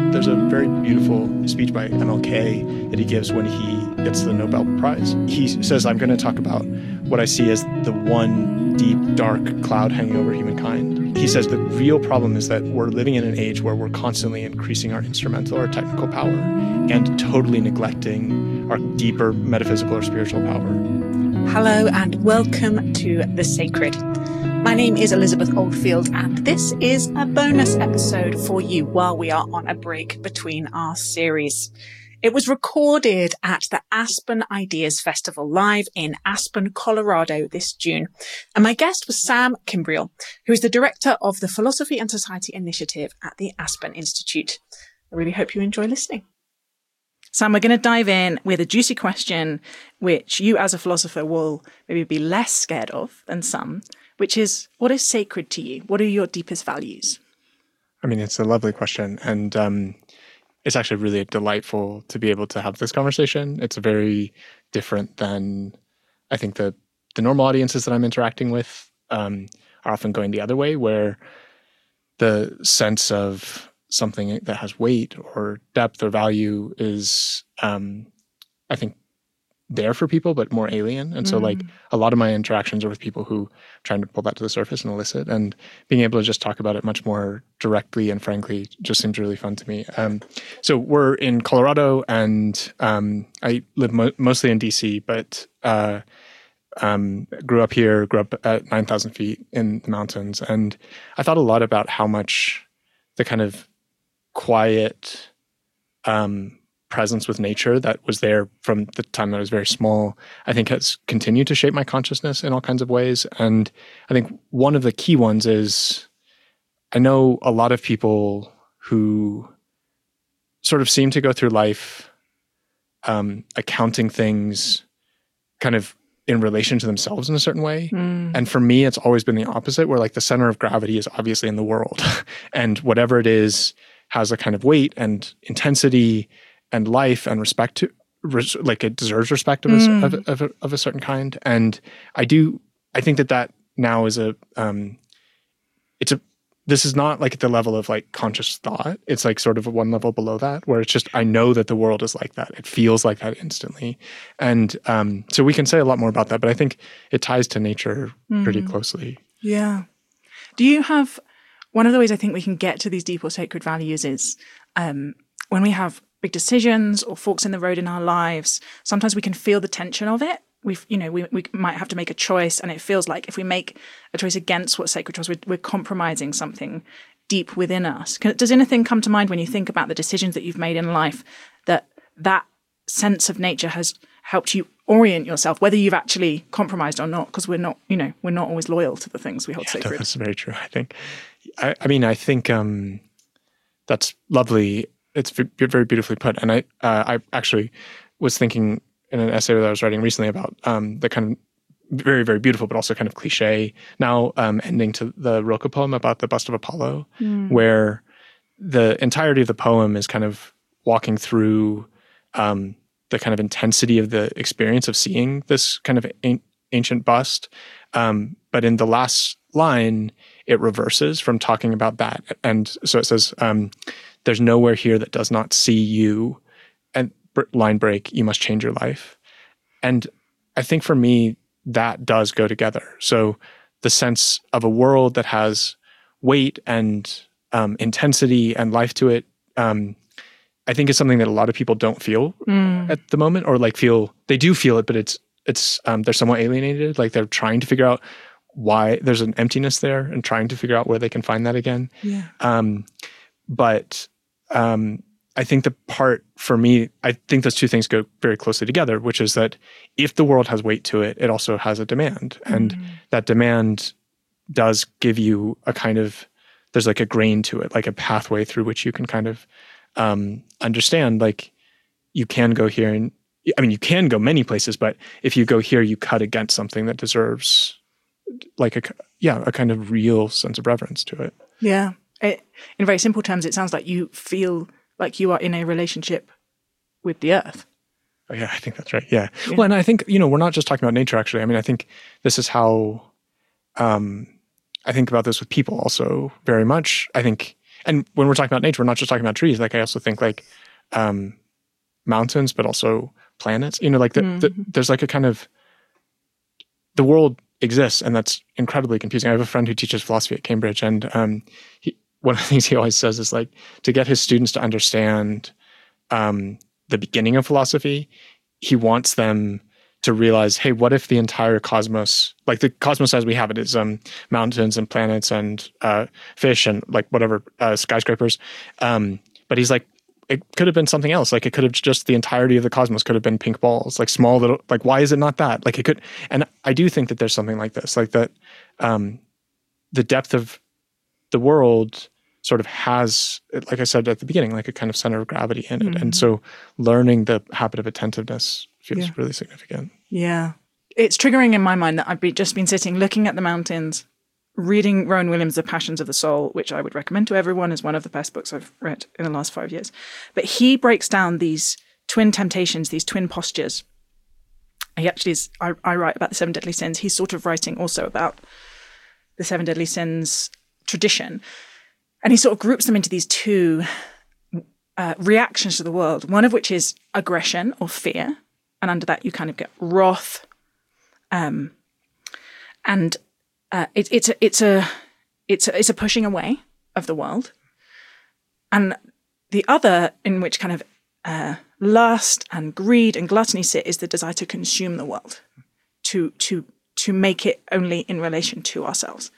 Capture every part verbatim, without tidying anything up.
There's a very beautiful speech by M L K that he gives when he gets the Nobel Prize. He says, I'm going to talk about what I see as the one deep, dark cloud hanging over humankind. He says the real problem is that we're living in an age where we're constantly increasing our instrumental or technical power and totally neglecting our deeper metaphysical or spiritual power. Hello and welcome to The Sacred. My name is Elizabeth Oldfield, and this is a bonus episode for you while we are on a break between our series. It was recorded at the Aspen Ideas Festival live in Aspen, Colorado this June. And my guest was Sam Kimbriel, who is the director of the Philosophy and Society Initiative at the Aspen Institute. I really hope you enjoy listening. Sam, we're going to dive in with a juicy question, which you as a philosopher will maybe be less scared of than some, which is, what is sacred to you? What are your deepest values? I mean, it's a lovely question. And um, it's actually really delightful to be able to have this conversation. It's very different than, I think, the, the normal audiences that I'm interacting with um, are often going the other way, where the sense of something that has weight or depth or value is, um, I think, there for people, but more alien. And so mm. like a lot of my interactions are with people who are trying to pull that to the surface and elicit, and being able to just talk about it much more directly and frankly just seems really fun to me. Um, so we're in Colorado, and um, I live mo- mostly in D C, but uh, um, grew up here, grew up at nine thousand feet in the mountains. And I thought a lot about how much the kind of quiet, um, presence with nature that was there from the time that I was very small, I think has continued to shape my consciousness in all kinds of ways. And I think one of the key ones is, I know a lot of people who sort of seem to go through life um, accounting things kind of in relation to themselves in a certain way. Mm. And for me, it's always been the opposite, where like the center of gravity is obviously in the world. And whatever it is has a kind of weight and intensity and life and respect to, res, like it deserves respect of, mm. a, of, of, a, of a certain kind. And I do, I think that that now is a, um, it's a, this is not like at the level of like conscious thought. It's like sort of one level below that, where it's just, I know that the world is like that. It feels like that instantly. And um, so we can say a lot more about that, but I think it ties to nature mm. pretty closely. Yeah. Do you have, one of the ways I think we can get to these deep or sacred values is um, when we have big decisions or forks in the road in our lives, sometimes we can feel the tension of it. We've, you know, we, we might have to make a choice, and it feels like if we make a choice against what's sacred to us, we're, we're compromising something deep within us. Can, does anything come to mind when you think about the decisions that you've made in life, that that sense of nature has helped you orient yourself, whether you've actually compromised or not? Because we're not, you know, we're not always loyal to the things we hold yeah, sacred. That's very true, I think. I, I mean, I think um, that's lovely. It's very beautifully put. And I uh, I actually was thinking in an essay that I was writing recently about um, the kind of very, very beautiful, but also kind of cliche, now um, ending to the Rilke poem about the bust of Apollo, mm. where the entirety of the poem is kind of walking through um, the kind of intensity of the experience of seeing this kind of an- ancient bust. Um, but in the last line, it reverses from talking about that. And so it says, um, there's nowhere here that does not see you, and line break, you must change your life. And I think for me, that does go together. So the sense of a world that has weight and um, intensity and life to it, um, I think is something that a lot of people don't feel mm. at the moment, or like feel, they do feel it, but it's, it's, um, they're somewhat alienated. Like they're trying to figure out why there's an emptiness there and trying to figure out where they can find that again. Yeah. Um, But um, I think the part for me, I think those two things go very closely together, which is that if the world has weight to it, it also has a demand. Mm. And that demand does give you a kind of, there's like a grain to it, like a pathway through which you can kind of um, understand, like you can go here and, I mean, you can go many places, but if you go here, you cut against something that deserves like a, yeah, a kind of real sense of reverence to it. Yeah. It, in very simple terms, it sounds like you feel like you are in a relationship with the earth. Oh, yeah, I think that's right. Yeah. yeah. Well, and I think, you know, we're not just talking about nature, actually. I mean, I think this is how um, I think about this with people also very much. I think and when we're talking about nature, we're not just talking about trees. Like I also think like um, mountains, but also planets. You know, like the, mm-hmm. the, there's like a kind of the world exists, and that's incredibly confusing. I have a friend who teaches philosophy at Cambridge, and um, he, one of the things he always says is like to get his students to understand um, the beginning of philosophy, he wants them to realize, hey, what if the entire cosmos, like the cosmos as we have it, is um, mountains and planets and uh, fish and like whatever, uh, skyscrapers. Um, but he's like, it could have been something else. Like it could have just the entirety of the cosmos could have been pink balls, like small little, like why is it not that? Like it could, and I do think that there's something like this, like that um, the depth of the world sort of has, like I said at the beginning, like a kind of center of gravity in it. Mm-hmm. And so learning the habit of attentiveness feels yeah. really significant. Yeah. It's triggering in my mind that I've be, just been sitting looking at the mountains, reading Rowan Williams' The Passions of the Soul, which I would recommend to everyone as one of the best books I've read in the last five years. But he breaks down these twin temptations, these twin postures. He actually is, I, I write about the seven deadly sins. He's sort of writing also about the seven deadly sins tradition. And he sort of groups them into these two uh, reactions to the world, one of which is aggression or fear. And under that, you kind of get wrath. Um, and uh, it, it's, a, it's, a, it's, a, it's a pushing away of the world. And the other, in which kind of uh, lust and greed and gluttony sit, is the desire to consume the world, to, to, to make it only in relation to ourselves.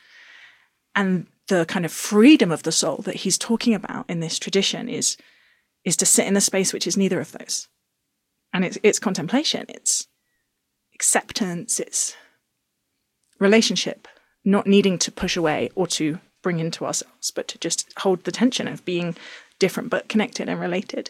And the kind of freedom of the soul that he's talking about in this tradition is, is to sit in a space which is neither of those. And it's, it's contemplation, it's acceptance, it's relationship, not needing to push away or to bring into ourselves, but to just hold the tension of being different but connected and related.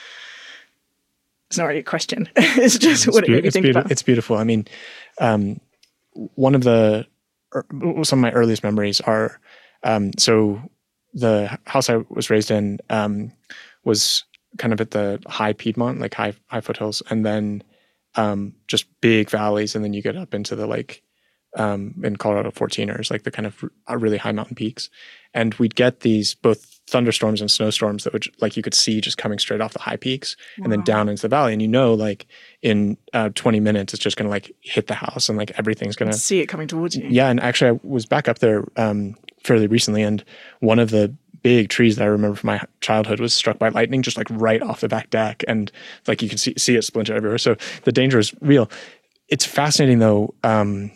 It's not really a question. It's just it's what be- it made me think be- about. It's beautiful. I mean, um, one of the, some of my earliest memories are, um, so the house I was raised in um, was kind of at the high Piedmont, like high high foothills, and then um, just big valleys, and then you get up into the like um, in Colorado fourteeners, like the kind of really high mountain peaks, and we'd get these both thunderstorms and snowstorms that would like you could see just coming straight off the high peaks wow. and then down into the valley, and you know like in uh, twenty minutes it's just gonna like hit the house and like everything's gonna see it coming towards you. Yeah, and actually I was back up there um, fairly recently, and one of the big trees that I remember from my childhood was struck by lightning just like right off the back deck, and like you can see see it splinter everywhere. So the danger is real. It's fascinating though, um,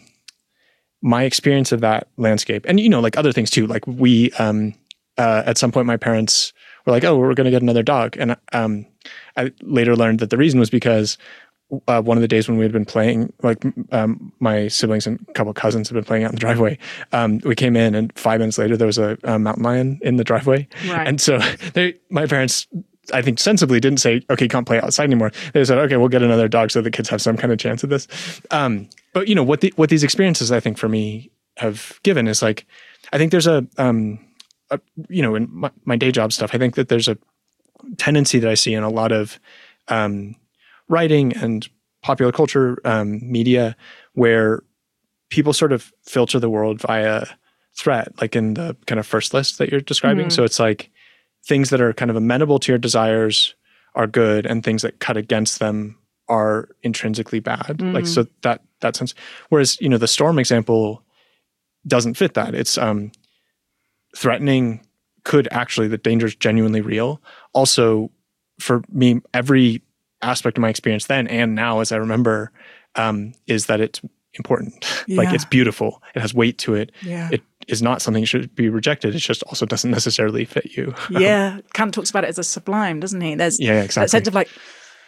my experience of that landscape, and you know, like other things too. Like we, um, uh, at some point, my parents were like, "Oh, we're going to get another dog," and um, I later learned that the reason was because uh, one of the days when we had been playing, like um, my siblings and a couple of cousins had been playing out in the driveway, um, we came in and five minutes later there was a, a mountain lion in the driveway. Right. And so they, my parents, I think sensibly didn't say, okay, you can't play outside anymore. They said, okay, we'll get another dog so the kids have some kind of chance at this. Um, but you know, what the, what these experiences I think for me have given is like, I think there's a, um, a you know, in my, my day job stuff, I think that there's a tendency that I see in a lot of, um, writing and popular culture um, media where people sort of filter the world via threat, like in the kind of first list that you're describing. Mm-hmm. So it's like things that are kind of amenable to your desires are good, and things that cut against them are intrinsically bad. Mm-hmm. Like, so that, that sense. Whereas, you know, the storm example doesn't fit that. It's um, threatening could actually, the danger is genuinely real. Also, for me, every aspect of my experience then and now, as I remember, um, is that it's important. Yeah. Like it's beautiful. It has weight to it. Yeah. It is not something that should be rejected. It just also doesn't necessarily fit you. Yeah. Kant talks about it as a sublime, doesn't he? There's yeah, exactly. that sense of like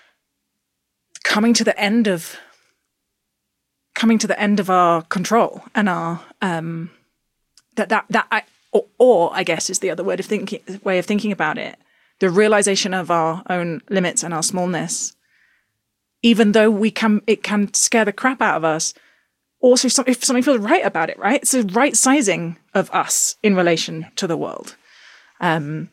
coming to the end of coming to the end of our control and our um, that that that I or, or I guess is the other word of thinking way of thinking about it. The realization of our own limits and our smallness, even though we can, it can scare the crap out of us. Also, if something feels right about it, right? It's a right sizing of us in relation to the world. Um,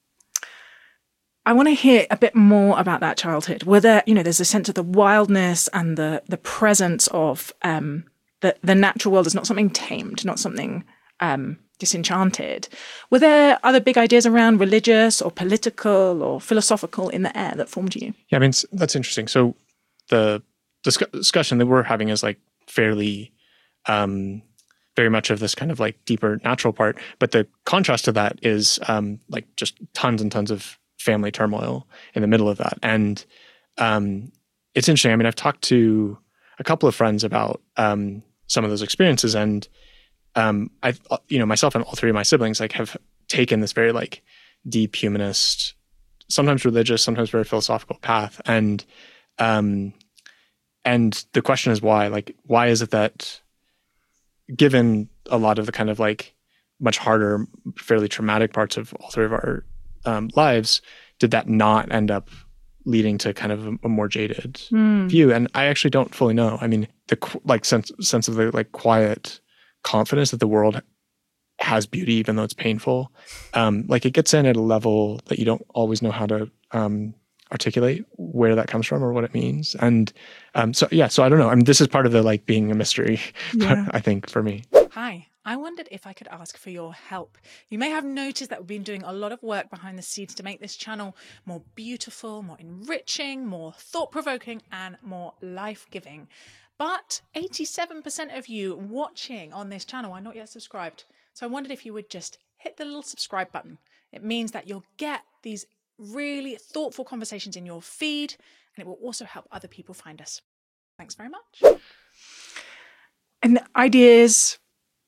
I want to hear a bit more about that childhood. Were there, you know, there's a sense of the wildness and the the presence of um, the the natural world is not something tamed, not something um, Disenchanted. Were there other big ideas around religious or political or philosophical in the air that formed you? Yeah, I mean, that's interesting. So the discuss- discussion that we're having is like fairly, um, very much of this kind of like deeper natural part. But the contrast to that is um, like just tons and tons of family turmoil in the middle of that. And um, it's interesting. I mean, I've talked to a couple of friends about um, some of those experiences, and um, I've, you know, myself and all three of my siblings like have taken this very like deep humanist, sometimes religious, sometimes very philosophical path. And um, and the question is why? Like, why is it that, given a lot of the kind of like much harder, fairly traumatic parts of all three of our um, lives, did that not end up leading to kind of a, a more jaded Mm. view? And I actually don't fully know. I mean, the qu- like sense sense of the like quiet confidence that the world has beauty, even though it's painful. Um, like it gets in at a level that you don't always know how to um, articulate where that comes from or what it means. And um, so, yeah, so I don't know. I mean, this is part of the like being a mystery, Yeah. I think, for me. Hi, I wondered if I could ask for your help. You may have noticed that we've been doing a lot of work behind the scenes to make this channel more beautiful, more enriching, more thought-provoking, and more life-giving. But eighty-seven percent of you watching on this channel are not yet subscribed. So I wondered if you would just hit the little subscribe button. It means that you'll get these really thoughtful conversations in your feed, and it will also help other people find us. Thanks very much. And ideas,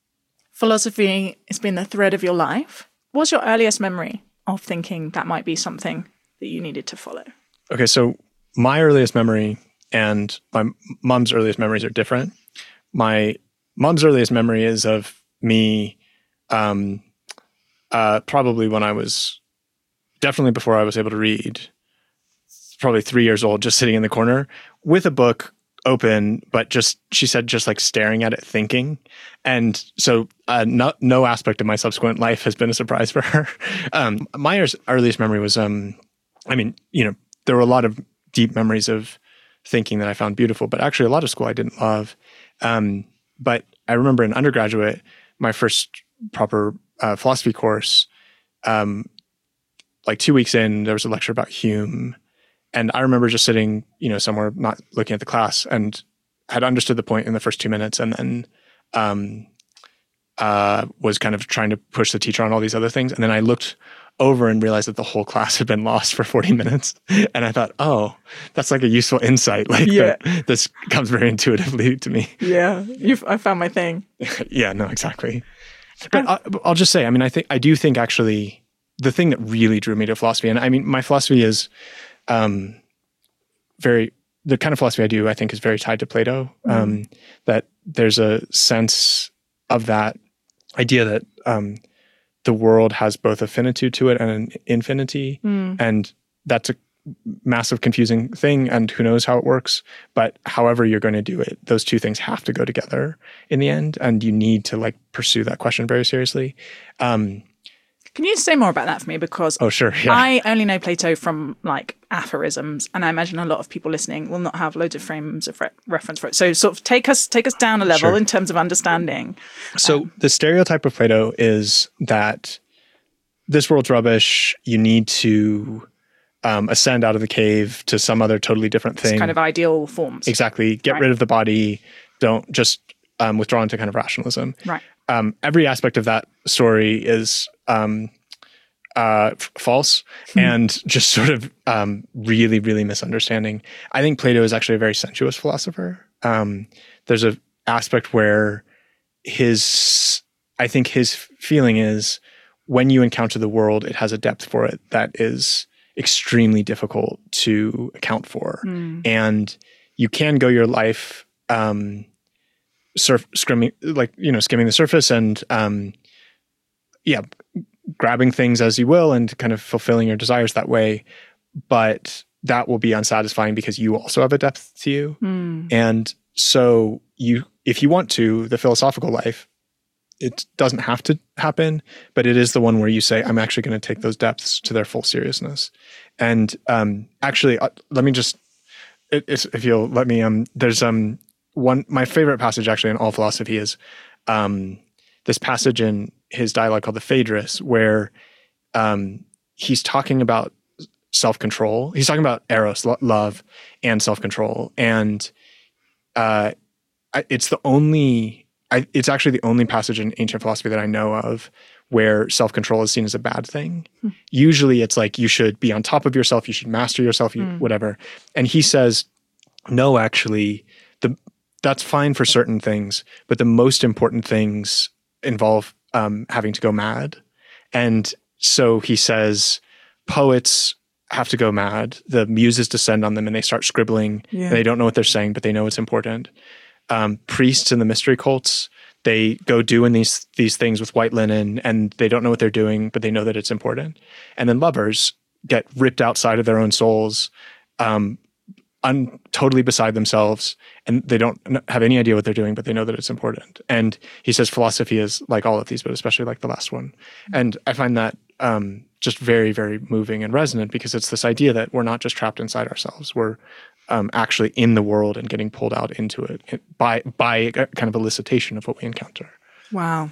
philosophy has been the thread of your life. What's your earliest memory of thinking that might be something that you needed to follow? Okay, so my earliest memory and my mom's earliest memories are different. My mom's earliest memory is of me um, uh, probably when I was, definitely before I was able to read, probably three years old, just sitting in the corner with a book open, but just, she said, just like staring at it, thinking. And so uh, no, no aspect of my subsequent life has been a surprise for her. Um, my earliest memory was, um, I mean, you know, there were a lot of deep memories of thinking that I found beautiful, but actually a lot of school I didn't love. Um, but I remember in undergraduate, my first proper uh, philosophy course, um, like two weeks in, there was a lecture about Hume. And I remember just sitting, you know, somewhere not looking at the class and had understood the point in the first two minutes and then um, uh, was kind of trying to push the teacher on all these other things. And then I looked over and realized that the whole class had been lost for forty minutes. And I thought, oh, that's like a useful insight. Like Yeah. that, this comes very intuitively to me. Yeah, you've, I found my thing. Yeah, no, exactly. But I, I'll just say, I mean, I think, I do think actually the thing that really drew me to philosophy, and I mean, my philosophy is um, very, the kind of philosophy I do, I think is very tied to Plato, Mm. um, that there's a sense of that idea that um, the world has both a finitude to it and an infinity. Mm. And that's a massive confusing thing, and who knows how it works. But however you're going to do it, those two things have to go together in the end, and you need to like pursue that question very seriously. Um, Can you say more about that for me? Because oh, sure. Yeah. I only know Plato from like aphorisms, and I imagine a lot of people listening will not have loads of frames of re- reference for it. So sort of take us take us down a level Sure. in terms of understanding. So Um, the stereotype of Plato is that this world's rubbish. You need to um, ascend out of the cave to some other totally different thing. It's kind of ideal forms. Exactly. Get Right. rid of the body. Don't just um, withdraw into kind of rationalism. Right. Um, every aspect of that story is um, uh, f- false Hmm. and just sort of um, really, really misunderstanding. I think Plato is actually a very sensuous philosopher. Um, there's a aspect where his, I think his feeling is when you encounter the world, it has a depth for it that is extremely difficult to account for. Mm. And you can go your life um, surf, skimming, like, you know, skimming the surface and, um, yeah, grabbing things as you will and kind of fulfilling your desires that way. But that will be unsatisfying because you also have a depth to you. Mm. And so you, if you want to, the philosophical life, it doesn't have to happen, but it is the one where you say, I'm actually going to take those depths to their full seriousness. And um, actually, uh, let me just, it, it's, if you'll let me, um, there's um one, my favorite passage actually in all philosophy is um, this passage in his dialogue called the Phaedrus, where um, he's talking about self-control. He's talking about eros, lo- love, and self-control. And uh, I, it's the only, I, it's actually the only passage in ancient philosophy that I know of where self-control is seen as a bad thing. Hmm. Usually it's like you should be on top of yourself, you should master yourself, you, mm. whatever. And he says, no, actually, the that's fine for certain things, but the most important things involve um, having to go mad. And so he says, poets have to go mad. The muses descend on them and they start scribbling. Yeah. And they don't know what they're saying, but they know it's important. Um, priests in the mystery cults, they go doing these these things with white linen and they don't know what they're doing, but they know that it's important. And then lovers get ripped outside of their own souls, um, un, totally beside themselves, and they don't have any idea what they're doing, but they know that it's important. And he says philosophy is like all of these, but especially like the last one. And I find that um, just very, very moving and resonant, because it's this idea that we're not just trapped inside ourselves. We're um, actually in the world and getting pulled out into it by by a kind of elicitation of what we encounter. Wow.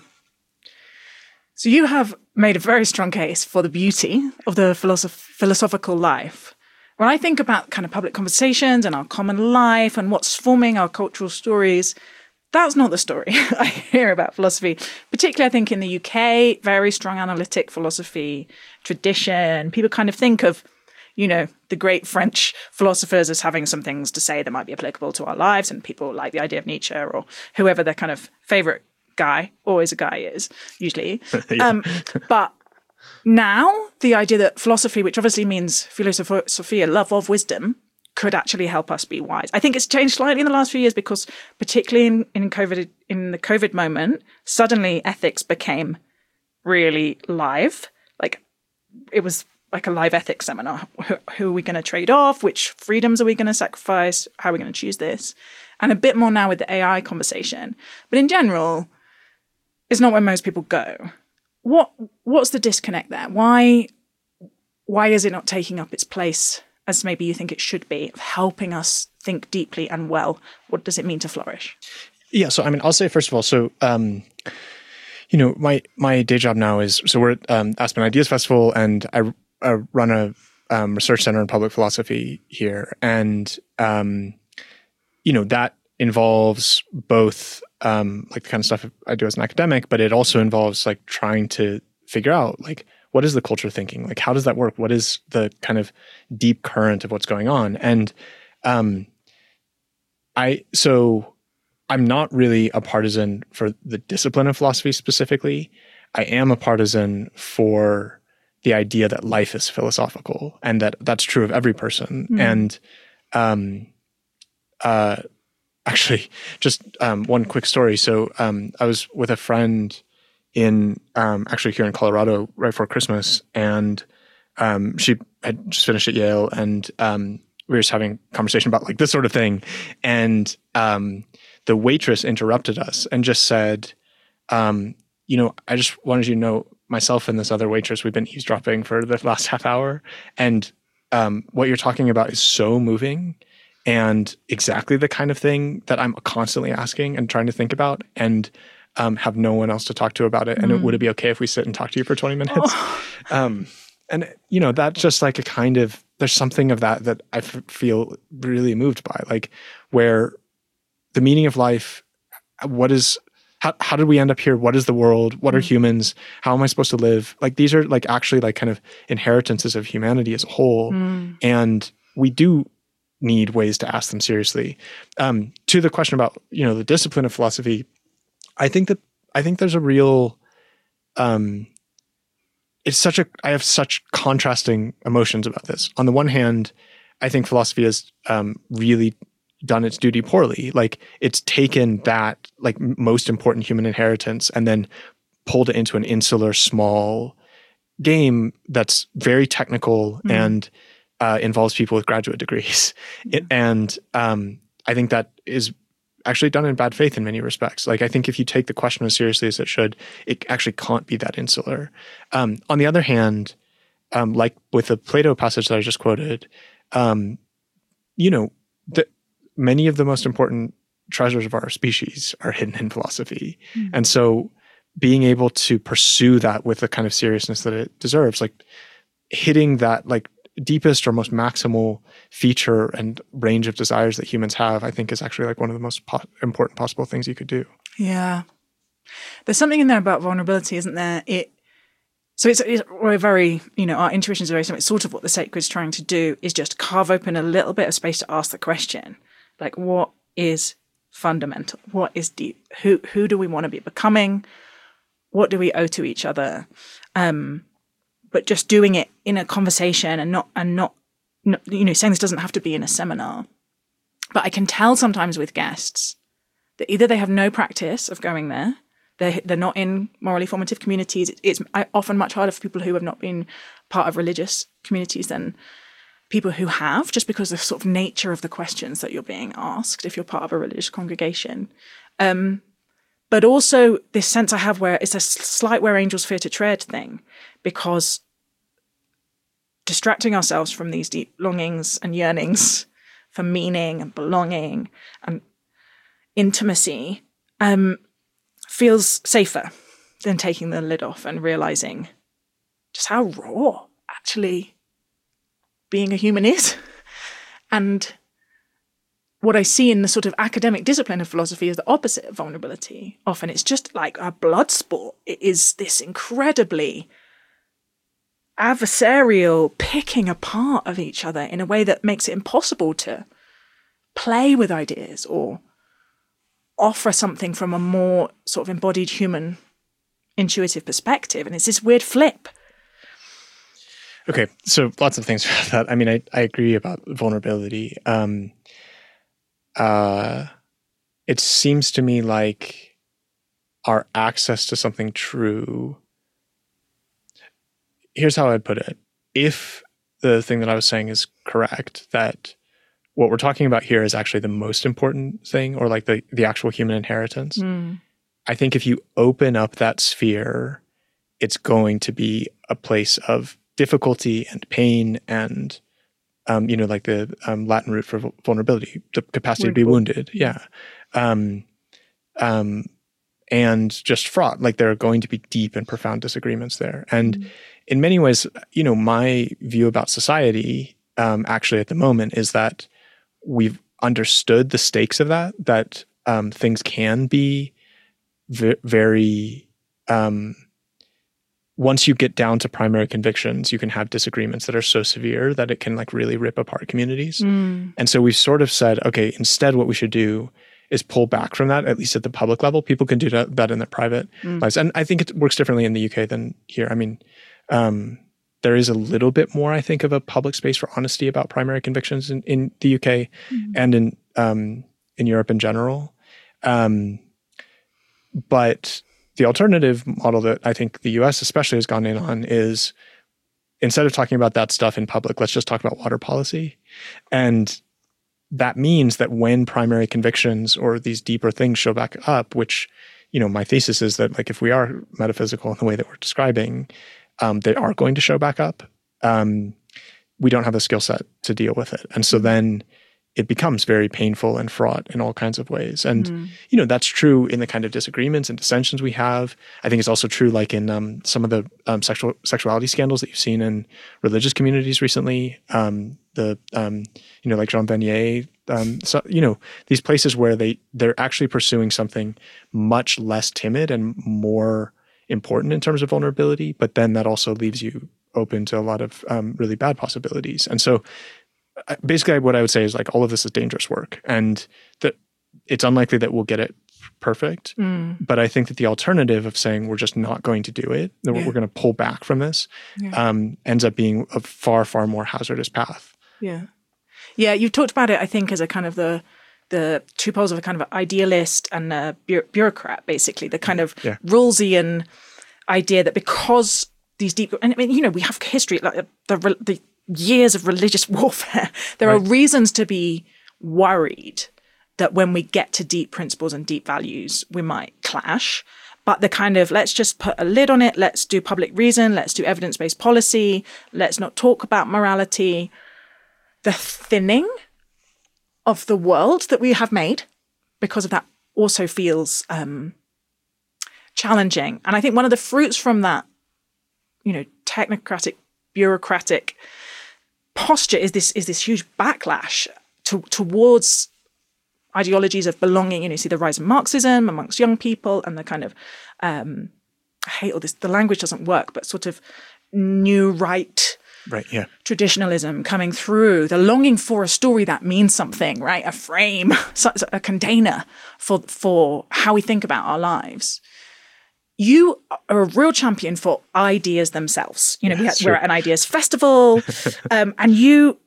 So you have made a very strong case for the beauty of the philosoph- philosophical life. When I think about kind of public conversations and our common life and what's forming our cultural stories, that's not the story I hear about philosophy. Particularly, I think in the U K, very strong analytic philosophy tradition. People kind of think of, you know, the great French philosophers as having some things to say that might be applicable to our lives, and people like the idea of Nietzsche or whoever their kind of favorite guy, always a guy is, usually. yeah. um, but now the idea that philosophy, which obviously means philosophia, love of wisdom, could actually help us be wise. I think it's changed slightly in the last few years because, particularly in, in COVID, in the COVID moment, suddenly ethics became really live. Like it was like a live ethics seminar. Who, who are we going to trade off? Which freedoms are we going to sacrifice? How are we going to choose this? And a bit more now with the A I conversation. But in general, it's not where most people go. What what's the disconnect there? Why why is it not taking up its place as maybe you think it should be, of helping us think deeply and well? What does it mean to flourish? Yeah, so I mean, I'll say first of all, so um, you know, my my day job now is, so we're at um, Aspen Ideas Festival, and I, I run a um, research center in public philosophy here, and um, you know, that involves both um, like the kind of stuff I do as an academic, but it also involves like trying to figure out like, what is the culture thinking? Like, how does that work? What is the kind of deep current of what's going on? And um, I, so I'm not really a partisan for the discipline of philosophy specifically. I am a partisan for the idea that life is philosophical, and that that's true of every person. Mm. And um, uh, actually, just um, one quick story. So um, I was with a friend in um, actually here in Colorado right before Christmas, and um, she had just finished at Yale, and um, we were just having a conversation about like this sort of thing, and um, the waitress interrupted us and just said, um, you know, I just wanted you to know, myself and this other waitress, we've been eavesdropping for the last half hour, and um, what you're talking about is so moving and exactly the kind of thing that I'm constantly asking and trying to think about, and Um, have no one else to talk to about it. And mm. it, would it be okay if we sit and talk to you for twenty minutes? Oh. Um, and, you know, that's just like a kind of, there's something of that that I f- feel really moved by, like where the meaning of life, what is, how, how did we end up here? What is the world? What mm. are humans? How am I supposed to live? Like, these are like actually like kind of inheritances of humanity as a whole. Mm. And we do need ways to ask them seriously. Um, to the question about, you know, the discipline of philosophy, I think that I think there's a real, um, it's such a, I have such contrasting emotions about this. On the one hand, I think philosophy has um, really done its duty poorly. Like it's taken that like most important human inheritance and then pulled it into an insular, small game that's very technical mm. and uh, involves people with graduate degrees. Yeah. It, and um, I think that is actually done in bad faith in many respects. Like, I think if you take the question as seriously as it should, it actually can't be that insular. Um, on the other hand, um, like with the Plato passage that I just quoted, um, you know, the, many of the most important treasures of our species are hidden in philosophy. Mm. And so being able to pursue that with the kind of seriousness that it deserves, like hitting that like deepest or most maximal feature and range of desires that humans have, I think is actually like one of the most po- important possible things you could do. Yeah. There's something in there about vulnerability, isn't there? It So it's, it's we're very, you know, our intuitions are very similar. It's sort of what the sacred's trying to do is just carve open a little bit of space to ask the question, like, what is fundamental? What is deep? Who who do we want to be becoming? What do we owe to each other? Um, but just doing it in a conversation and not and not, not, you know, saying this doesn't have to be in a seminar. But I can tell sometimes with guests that either they have no practice of going there. They're, they're not in morally formative communities. It's often much harder for people who have not been part of religious communities than people who have, just because of the sort of nature of the questions that you're being asked if you're part of a religious congregation. Um, but also this sense I have where it's a slight where angels fear to tread thing, because distracting ourselves from these deep longings and yearnings for meaning and belonging and intimacy um, feels safer than taking the lid off and realizing just how raw actually being a human is. And what I see in the sort of academic discipline of philosophy is the opposite of vulnerability. Often it's just like a blood sport. It is this incredibly adversarial picking apart of each other in a way that makes it impossible to play with ideas or offer something from a more sort of embodied human intuitive perspective. And it's this weird flip. Okay, so lots of things about that. I mean, I, I agree about vulnerability. Um, uh, it seems to me like our access to something true. Here's how I'd put it. If the thing that I was saying is correct, that what we're talking about here is actually the most important thing, or like the, the actual human inheritance. Mm. I think if you open up that sphere, it's going to be a place of difficulty and pain and, um, you know, like the um, Latin root for vulnerability, the capacity Woundful. to be wounded. Yeah. Um, um, and just fraught. Like there are going to be deep and profound disagreements there. And mm. in many ways, you know, my view about society um, actually at the moment is that we've understood the stakes of that, that um, things can be v- very, um, once you get down to primary convictions, you can have disagreements that are so severe that it can like really rip apart communities. Mm. And so we've sort of said, okay, instead what we should do is pull back from that, at least at the public level. People can do that, that in their private mm. lives. And I think it works differently in the U K than here. I mean, um, there is a little bit more, I think, of a public space for honesty about primary convictions in, in the U K mm-hmm. and in um, in Europe in general. Um, but the alternative model that I think the U S especially has gone in on is, instead of talking about that stuff in public, let's just talk about water policy. And that means that when primary convictions or these deeper things show back up, which, you know, my thesis is that like if we are metaphysical in the way that we're describing, Um, they are going to show back up. Um, we don't have the skill set to deal with it. And so then it becomes very painful and fraught in all kinds of ways. And, mm. you know, that's true in the kind of disagreements and dissensions we have. I think it's also true like in um, some of the um, sexual sexuality scandals that you've seen in religious communities recently. Um, the, um, you know, like Jean Vanier, um, so, you know, these places where they, they're actually pursuing something much less timid and more important in terms of vulnerability, but then that also leaves you open to a lot of um, really bad possibilities. And so uh, basically what I would say is like all of this is dangerous work, and that it's unlikely that we'll get it perfect. Mm. But I think that the alternative of saying we're just not going to do it, that yeah. we're going to pull back from this, yeah. um, ends up being a far, far more hazardous path. Yeah. Yeah, you've talked about it, I think, as a kind of the the two poles of a kind of idealist and a bu- bureaucrat, basically, the kind of yeah. Rawlsian idea that because these deep, and I mean, you know, we have history, like the, the years of religious warfare, there right. are reasons to be worried that when we get to deep principles and deep values, we might clash. But the kind of, let's just put a lid on it, let's do public reason, let's do evidence-based policy, let's not talk about morality, the thinning of the world that we have made because of that also feels um, challenging. And I think one of the fruits from that, you know, technocratic, bureaucratic posture is this is this huge backlash to, towards ideologies of belonging. You know, you see the rise of Marxism amongst young people and the kind of, um, I hate all this, the language doesn't work, but sort of new right, right, yeah, traditionalism coming through, the longing for a story that means something, right? A frame, a container for for how we think about our lives. You are a real champion for ideas themselves. You know, we had, we're at an ideas festival, um, and you,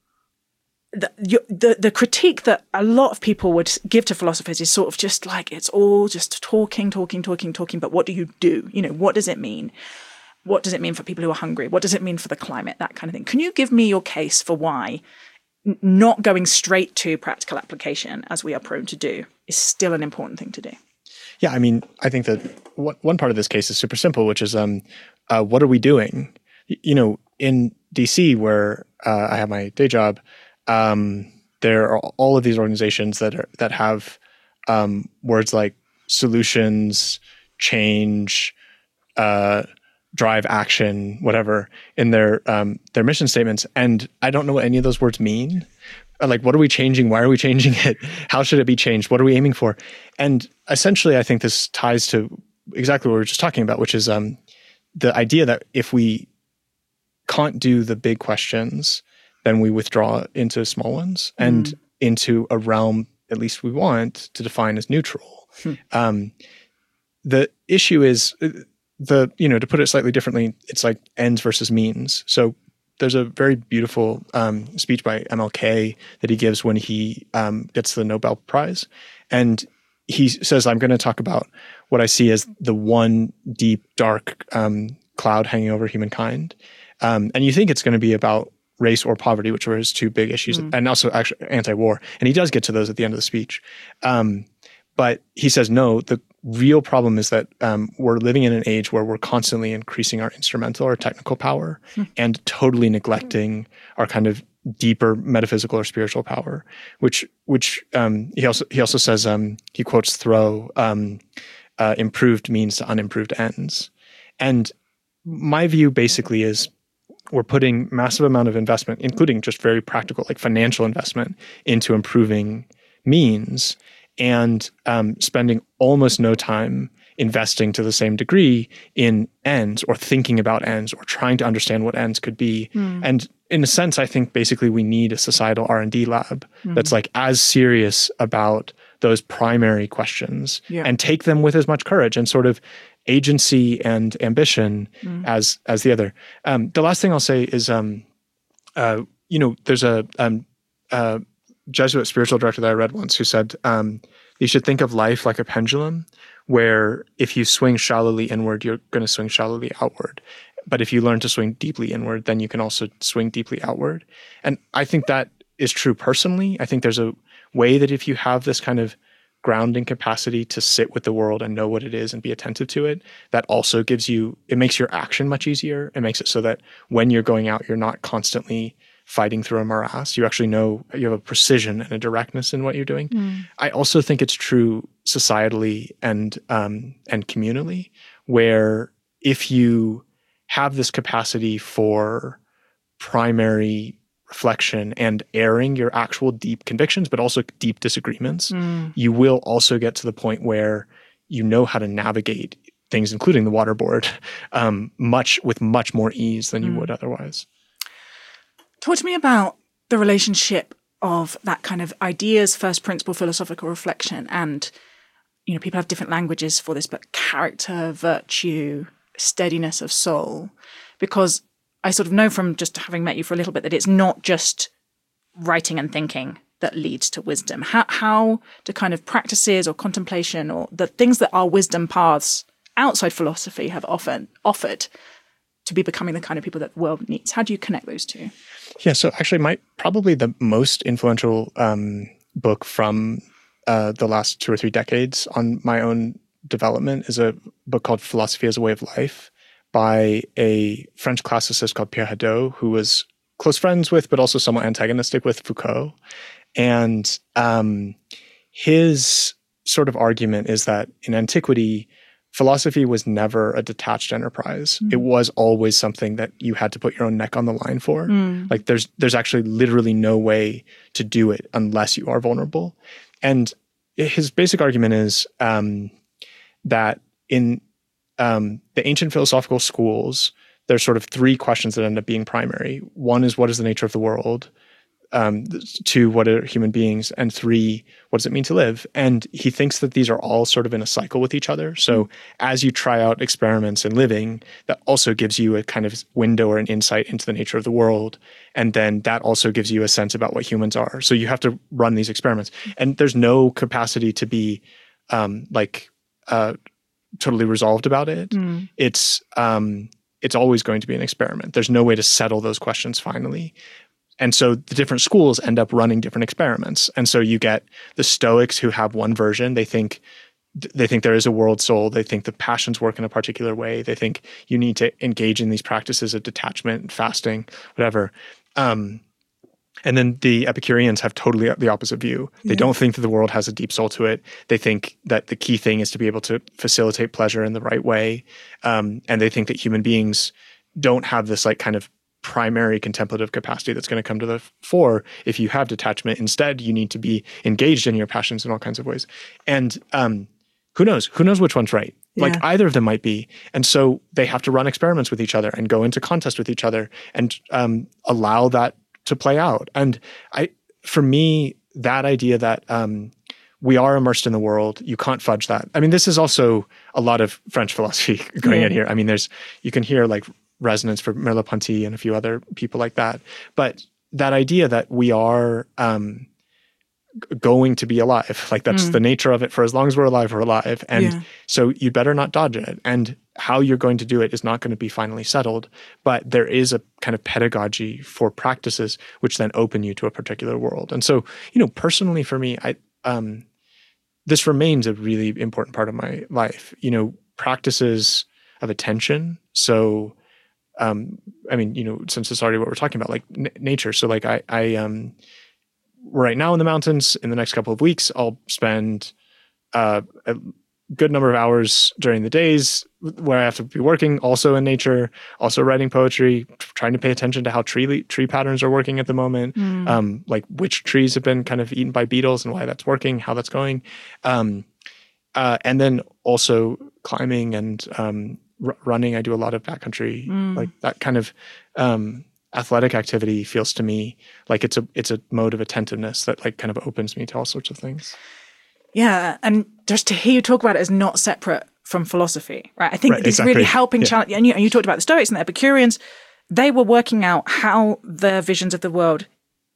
the, you, the the critique that a lot of people would give to philosophers is sort of just like, it's all just talking, talking, talking, talking, but what do you do? You know, what does it mean? What does it mean for people who are hungry? What does it mean for the climate? That kind of thing. Can you give me your case for why n- not going straight to practical application, as we are prone to do, is still an important thing to do? Yeah, I mean, I think that one one part of this case is super simple, which is, um, uh, what are we doing? Y- You know, in D C, where uh, I have my day job, um, there are all of these organizations that are that have um, words like solutions, change, uh, drive action, whatever, in their um, their mission statements, and I don't know what any of those words mean. Like, what are we changing? Why are we changing it? How should it be changed? What are we aiming for? And essentially, I think this ties to exactly what we were just talking about, which is um, the idea that if we can't do the big questions, then we withdraw into small ones mm. and into a realm, at least we want, to define as neutral. Hmm. Um, the issue is, the you know, to put it slightly differently, it's like ends versus means. So there's a very beautiful um, speech by M L K that he gives when he um, gets the Nobel Prize. And he says, I'm going to talk about what I see as the one deep, dark um, cloud hanging over humankind. Um, and you think it's going to be about race or poverty, which were his two big issues, mm. and also actually anti-war. And he does get to those at the end of the speech. Um, but he says, no, the real problem is that um, we're living in an age where we're constantly increasing our instrumental or technical power hmm. and totally neglecting our kind of deeper metaphysical or spiritual power. Which, which um, he also he also says um, he quotes Thoreau: um, uh, "Improved means to unimproved ends." And my view basically is we're putting massive amount of investment, including just very practical, like financial investment, into improving means. And um, spending almost no time investing to the same degree in ends or thinking about ends or trying to understand what ends could be. Mm. And in a sense, I think basically we need a societal R and D lab mm. that's like as serious about those primary questions yeah. and take them with as much courage and sort of agency and ambition mm. as as the other. Um, the last thing I'll say is, um, uh, you know, there's a um, uh, Jesuit spiritual director that I read once who said, um, you should think of life like a pendulum, where if you swing shallowly inward, you're going to swing shallowly outward. But if you learn to swing deeply inward, then you can also swing deeply outward. And I think that is true personally. I think there's a way that if you have this kind of grounding capacity to sit with the world and know what it is and be attentive to it, that also gives you, it makes your action much easier. It makes it so that when you're going out, you're not constantly fighting through a morass. You actually know, you have a precision and a directness in what you're doing. Mm. I also think it's true societally and um, and communally, where if you have this capacity for primary reflection and airing your actual deep convictions, but also deep disagreements, mm. you will also get to the point where you know how to navigate things, including the waterboard, um, much with much more ease than you mm. would otherwise. Talk to me about the relationship of that kind of ideas, first principle philosophical reflection, and, you know, people have different languages for this, but character, virtue, steadiness of soul. Because I sort of know from just having met you for a little bit that it's not just writing and thinking that leads to wisdom. How, how do kind of practices or contemplation or the things that are wisdom paths outside philosophy have often offered to be becoming the kind of people that the world needs? How do you connect those two? Yeah, so actually my probably the most influential um, book from uh, the last two or three decades on my own development is a book called Philosophy as a Way of Life by a French classicist called Pierre Hadot, who was close friends with, but also somewhat antagonistic with Foucault. And um, his sort of argument is that in antiquity, philosophy was never a detached enterprise. Mm. It was always something that you had to put your own neck on the line for. Mm. Like there's there's actually literally no way to do it unless you are vulnerable. And his basic argument is um, that in um, the ancient philosophical schools, there's sort of three questions that end up being primary. One is, what is the nature of the world? Um, two, what are human beings? And three, what does it mean to live? And he thinks that these are all sort of in a cycle with each other. So as you try out experiments in living, that also gives you a kind of window or an insight into the nature of the world. And then that also gives you a sense about what humans are. So you have to run these experiments. And there's no capacity to be um, like uh, totally resolved about it. Mm. It's um, it's always going to be an experiment. There's no way to settle those questions finally. And so the different schools end up running different experiments. And so you get the Stoics who have one version. They think they think there is a world soul. They think the passions work in a particular way. They think you need to engage in these practices of detachment, fasting, whatever. Um, and then the Epicureans have totally the opposite view. They yeah. don't think that the world has a deep soul to it. They think that the key thing is to be able to facilitate pleasure in the right way. Um, and they think that human beings don't have this like kind of primary contemplative capacity that's going to come to the fore if you have detachment. Instead, you need to be engaged in your passions in all kinds of ways. And um, who knows? Who knows which one's right? Yeah. Like either of them might be. And so they have to run experiments with each other and go into contest with each other and um, allow that to play out. And I, for me, that idea that um, we are immersed in the world, you can't fudge that. I mean, this is also a lot of French philosophy going yeah. in here. I mean, there's, you can hear like resonance for Merleau-Ponty and a few other people like that. But that idea that we are um, g- going to be alive, like that's mm. the nature of it. For as long as we're alive, we're alive. And yeah. so you'd better not dodge it. And how you're going to do it is not going to be finally settled. But there is a kind of pedagogy for practices which then open you to a particular world. And so, you know, personally for me, I um, this remains a really important part of my life. You know, practices of attention. So Um, I mean, you know, since it's already what we're talking about, like n- nature. So like I, I, um, right now in the mountains in the next couple of weeks, I'll spend, uh, a good number of hours during the days where I have to be working also in nature, also writing poetry, t- trying to pay attention to how tree, le- tree patterns are working at the moment. Mm. Um, like which trees have been kind of eaten by beetles and why that's working, how that's going. Um, uh, and then also climbing and, um, R- running. I do a lot of backcountry, mm. like that kind of um, athletic activity feels to me like it's a it's a mode of attentiveness that like kind of opens me to all sorts of things. Yeah, and just to hear you talk about it as not separate from philosophy, right? I think right, it's exactly. really helping yeah. challenge. And you, and you talked about the Stoics and the Epicureans. They were working out how their visions of the world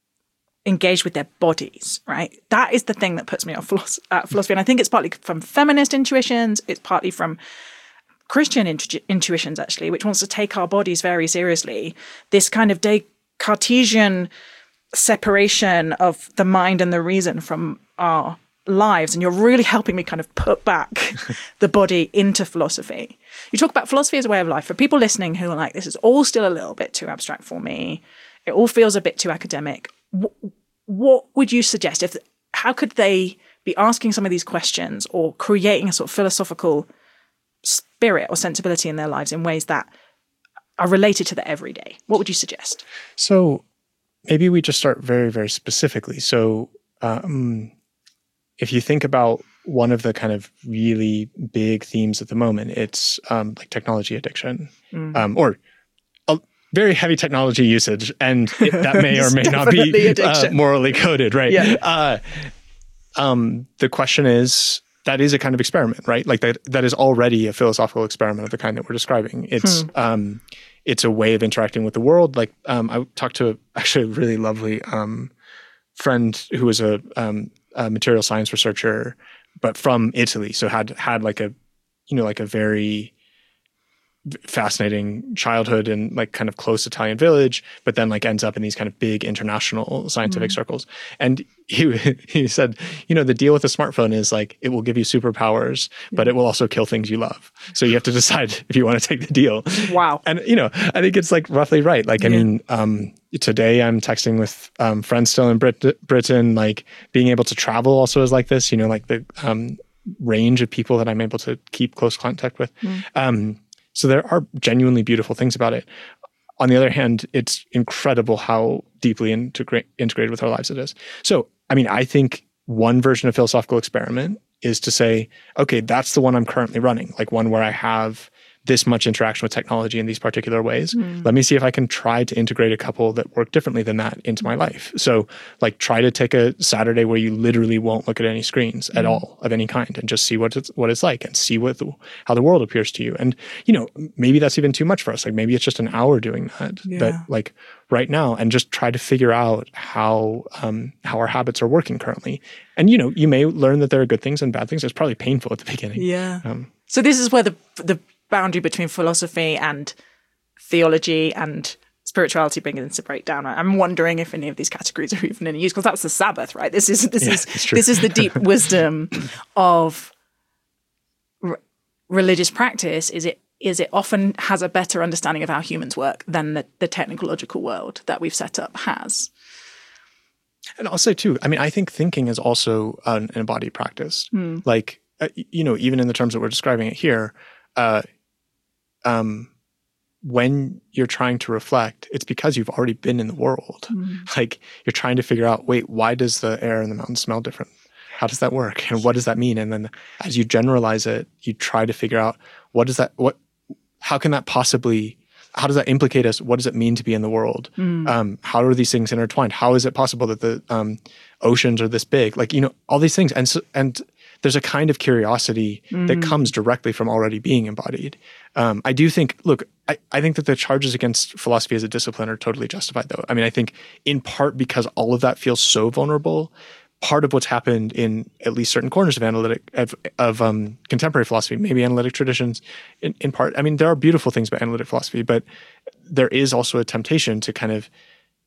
engage with their bodies, right? That is the thing that puts me off philosophy, uh, philosophy. And I think it's partly from feminist intuitions. It's partly from Christian intu- intuitions, actually, which wants to take our bodies very seriously. This kind of de- Cartesian separation of the mind and the reason from our lives. And you're really helping me kind of put back the body into philosophy. You talk about philosophy as a way of life. For people listening who are like, this is all still a little bit too abstract for me. It all feels a bit too academic. W- what would you suggest? If how could they be asking some of these questions or creating a sort of philosophical spirit or sensibility in their lives in ways that are related to the everyday? What would you suggest? So maybe we just start very, very specifically. So um, if you think about one of the kind of really big themes at the moment, it's um, like technology addiction mm. um, or a very heavy technology usage. And it, that may or may not be uh, morally coded, right? Yeah. Uh, um, the question is, that is a kind of experiment, right? Like that, that is already a philosophical experiment of the kind that we're describing. It's, hmm. um, it's a way of interacting with the world. Like, um, I talked to a, actually a really lovely, um, friend who was a, um, a material science researcher, but from Italy. So had, had like a, you know, like a very fascinating childhood in like kind of close Italian village, but then like ends up in these kind of big international scientific mm. circles. And he he said, you know, the deal with a smartphone is like it will give you superpowers, yeah. but it will also kill things you love. So you have to decide if you want to take the deal. Wow. And you know, I think it's like roughly right. Like, yeah. I mean, um, today I'm texting with um, friends still in Brit- Britain. Like being able to travel also is like this. You know, like the um, range of people that I'm able to keep close contact with. Mm. Um, so there are genuinely beautiful things about it. On the other hand, it's incredible how deeply integra- integrated with our lives it is. So, I mean, I think one version of philosophical experiment is to say, okay, that's the one I'm currently running, like one where I have this much interaction with technology in these particular ways. Mm. Let me see if I can try to integrate a couple that work differently than that into my life. So like try to take a Saturday where you literally won't look at any screens at Mm. all of any kind and just see what it's, what it's like and see what the, how the world appears to you. And, you know, maybe that's even too much for us. Like maybe it's just an hour doing that, Yeah. but like right now, and just try to figure out how, um, how our habits are working currently. And, you know, you may learn that there are good things and bad things. It's probably painful at the beginning. Yeah. Um, so this is where the the boundary between philosophy and theology and spirituality begins to break down. I'm wondering if any of these categories are even in use, because that's the Sabbath, right? This is this Yeah, is it's true. this is the deep wisdom of r- religious practice. Is it is it often has a better understanding of how humans work than the, the technological world that we've set up has. And I'll say too, I mean, I think thinking is also an embodied practice. Hmm. Like, uh, you know, even in the terms that we're describing it here, uh, um, when you're trying to reflect, it's because you've already been in the world. Mm. Like you're trying to figure out, wait, why does the air in the mountains smell different? How does that work? And what does that mean? And then as you generalize it, you try to figure out what does that, what, how can that possibly, how does that implicate us? What does it mean to be in the world? Mm. Um, how are these things intertwined? How is it possible that the um, oceans are this big? Like, you know, all these things. And so, and there's a kind of curiosity Mm. that comes directly from already being embodied. Um, I do think, look, I, I think that the charges against philosophy as a discipline are totally justified, though. I mean, I think in part because all of that feels so vulnerable, part of what's happened in at least certain corners of analytic, of, of um, contemporary philosophy, maybe analytic traditions, in, in part, I mean, there are beautiful things about analytic philosophy, but there is also a temptation to kind of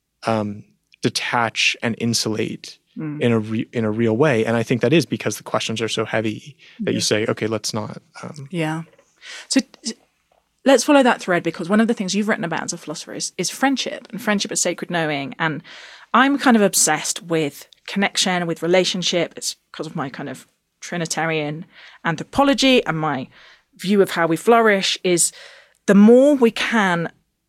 um, detach and insulate Mm. in a re- in a real way. And I think that is because the questions are so heavy that Yeah. you say, okay, let's not. Um, Yeah. So t- let's follow that thread, because one of the things you've written about as a philosopher is, is friendship and friendship as sacred knowing. And I'm kind of obsessed with connection, with relationship. It's because of my kind of Trinitarian anthropology and my view of how we flourish is the more we can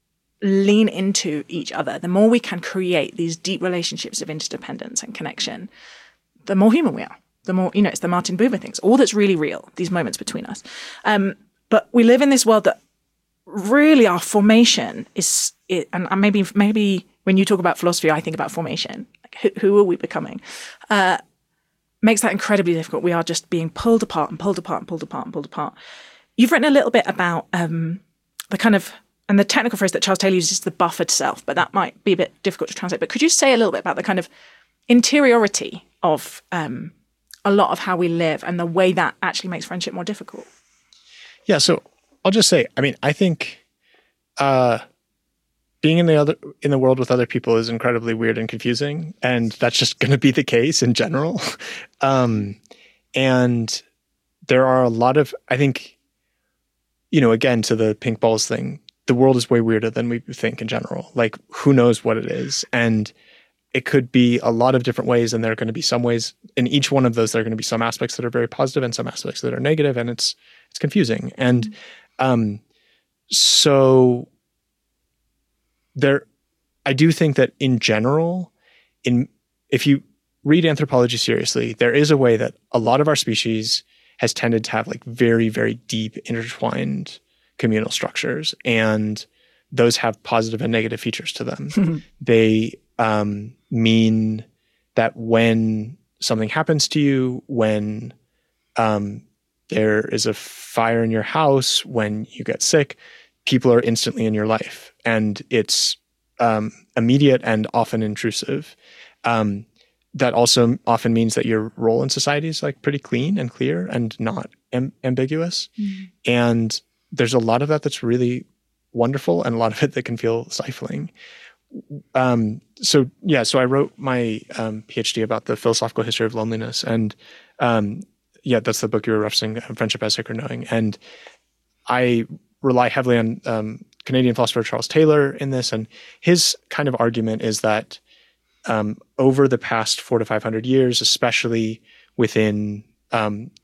lean into each other, the more we can create these deep relationships of interdependence and connection, the more human we are. The more, you know, it's the Martin Buber things, all that's really real, these moments between us. Um, but we live in this world that really our formation is, it, and maybe maybe when you talk about philosophy, I think about formation. Like who, who are we becoming? Uh, makes that incredibly difficult. We are just being pulled apart and pulled apart and pulled apart and pulled apart. You've written a little bit about um, the kind of, and the technical phrase that Charles Taylor uses is the buffered self, but that might be a bit difficult to translate. But could you say a little bit about the kind of interiority of um, a lot of how we live and the way that actually makes friendship more difficult? yeah. So I'll just say, I mean, I think uh, being in the other in the world with other people is incredibly weird and confusing, and that's just going to be the case in general. um, and there are a lot of, I think, you know, again to the pink balls thing, the world is way weirder than we think in general. Like, who knows what it is? And it could be a lot of different ways, and there are going to be some ways in each one of those, there are going to be some aspects that are very positive and some aspects that are negative, and it's it's confusing. And Mm-hmm. um, so there, I do think that in general, in if you read anthropology seriously, there is a way that a lot of our species has tended to have like very, very deep intertwined communal structures, and those have positive and negative features to them. They um, mean that when something happens to you, when um, there is a fire in your house, when you get sick, people are instantly in your life, and it's um, immediate and often intrusive. Um, that also often means that your role in society is like pretty clean and clear and not am- ambiguous. Mm-hmm. And there's a lot of that that's really wonderful, and a lot of it that can feel stifling. Um, so yeah, so I wrote my um, PhD about the philosophical history of loneliness, and um, yeah, that's the book you were referencing, Friendship as Sacred Knowing. And I rely heavily on um, Canadian philosopher Charles Taylor in this, and his kind of argument is that um, over the past four to five hundred years, especially within um,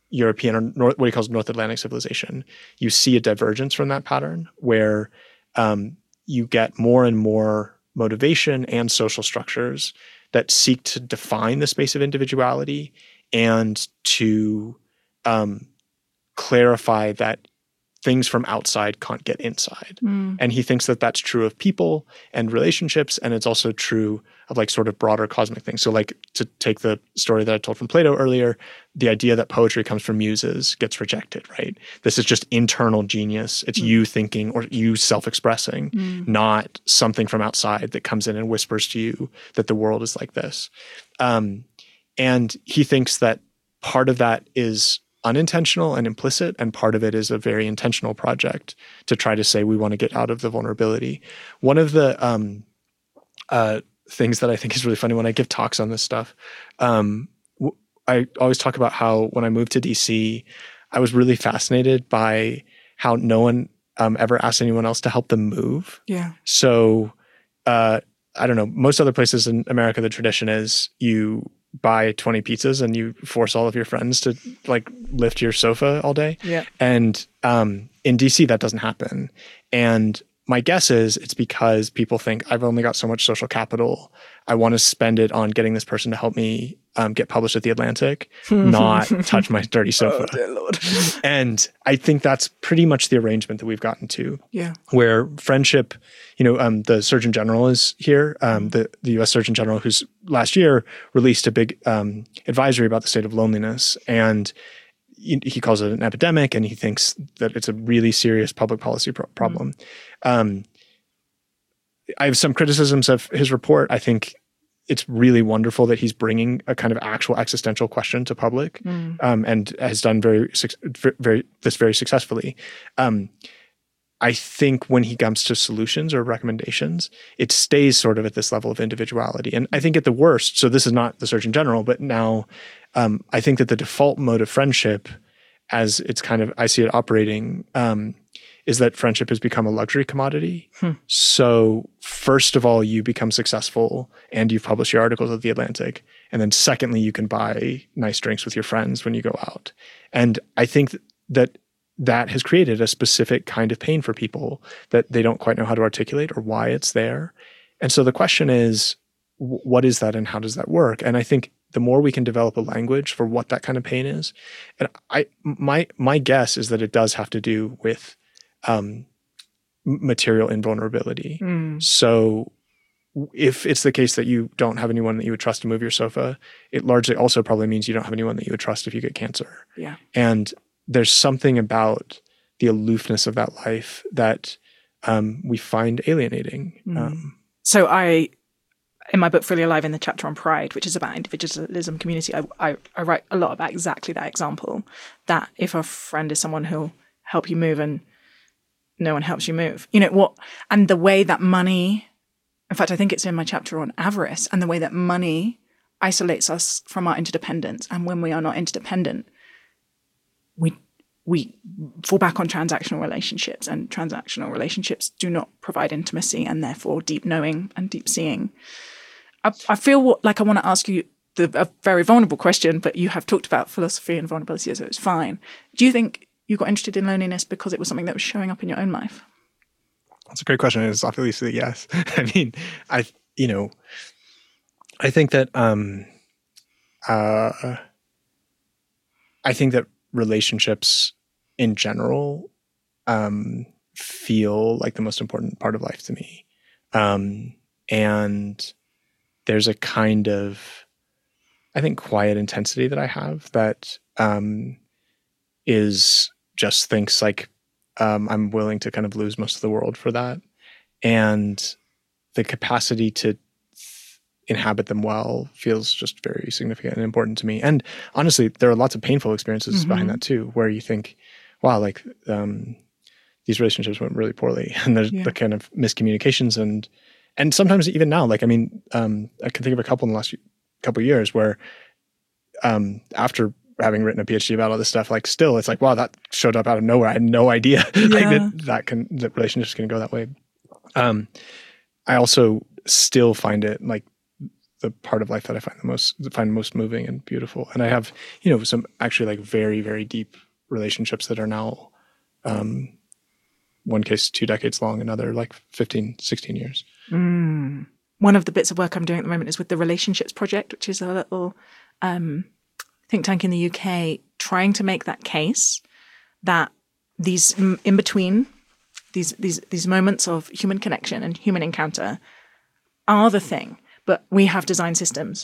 European or North, what he calls North Atlantic civilization, you see a divergence from that pattern where um, you get more and more motivation and social structures that seek to define the space of individuality and to um, clarify that things from outside can't get inside. Mm. And he thinks that that's true of people and relationships, and it's also true of like sort of broader cosmic things. So like to take the story that I told from Plato earlier, the idea that poetry comes from muses gets rejected, right? This is just internal genius. It's mm. you thinking or you self-expressing, mm. not something from outside that comes in and whispers to you that the world is like this. Um, and he thinks that part of that is unintentional and implicit, and part of it is a very intentional project to try to say we want to get out of the vulnerability. One of the um, uh, things that I think is really funny when I give talks on this stuff, um, w- I always talk about how when I moved to D C, I was really fascinated by how no one um, ever asked anyone else to help them move. Yeah. So uh, I don't know, most other places in America, the tradition is you buy twenty pizzas and you force all of your friends to like lift your sofa all day. Yeah. And um, in D C that doesn't happen. And my guess is it's because people think I've only got so much social capital. I want to spend it on getting this person to help me um, get published at The Atlantic, not touch my dirty sofa. Oh, dear Lord. And I think that's pretty much the arrangement that we've gotten to. Yeah. Where friendship, you know, um, the Surgeon General is here, um, the, the U S Surgeon General, who's last year released a big um, advisory about the state of loneliness. And he, he calls it an epidemic, and he thinks that it's a really serious public policy pro- problem. Mm. Um, I have some criticisms of his report. I think it's really wonderful that he's bringing a kind of actual existential question to public, mm. um, and has done very, very this very successfully. Um, I think when he comes to solutions or recommendations, it stays sort of at this level of individuality. And I think at the worst, so this is not the Surgeon General, but now um, I think that the default mode of friendship, as it's kind of, I see it operating, um, is that friendship has become a luxury commodity. Hmm. So first of all, you become successful and you've published your articles at The Atlantic. And then secondly, you can buy nice drinks with your friends when you go out. And I think that that has created a specific kind of pain for people that they don't quite know how to articulate or why it's there. And so the question is, w- what is that and how does that work? And I think the more we can develop a language for what that kind of pain is, and I my my guess is that it does have to do with um, material invulnerability. Mm. So if it's the case that you don't have anyone that you would trust to move your sofa, it largely also probably means you don't have anyone that you would trust if you get cancer. Yeah. And there's something about the aloofness of that life that um, we find alienating. Mm. Um, so I, in my book, Fully Alive, in the chapter on pride, which is about individualism, community, I, I, I write a lot about exactly that example, that if a friend is someone who'll help you move and no one helps you move, you know what, and the way that money, in fact, I think it's in my chapter on avarice, and the way that money isolates us from our interdependence. And when we are not interdependent, we we fall back on transactional relationships, and transactional relationships do not provide intimacy and therefore deep knowing and deep seeing. I, I feel what, like I want to ask you the, a very vulnerable question, but you have talked about philosophy and vulnerability, so it's fine. Do you think you got interested in loneliness because it was something that was showing up in your own life? That's a great question. It's obviously yes. I mean, I, you know, I think that, um, uh, I think that relationships in general, um, feel like the most important part of life to me. Um, and there's a kind of, I think, quiet intensity that I have that, um, is just thinks like, um, I'm willing to kind of lose most of the world for that. And the capacity to inhabit them well feels just very significant and important to me. And honestly, there are lots of painful experiences mm-hmm. behind that too, where you think, wow, like um, these relationships went really poorly, and there's yeah. the kind of miscommunications and and sometimes even now, like I mean, um, I can think of a couple in the last few, couple of years where um, after having written a PhD about all this stuff, like still it's like, wow, that showed up out of nowhere. I had no idea yeah. like that that can that relationships can go that way. Um, I also still find it like the part of life that I find the most find most moving and beautiful. And I have, you know, some actually like very, very deep relationships that are now, um, one case two decades long, another like fifteen, sixteen years. Mm. One of the bits of work I'm doing at the moment is with the Relationships Project, which is a little um, think tank in the U K trying to make that case that these in between these these these moments of human connection and human encounter are the thing, but we have design systems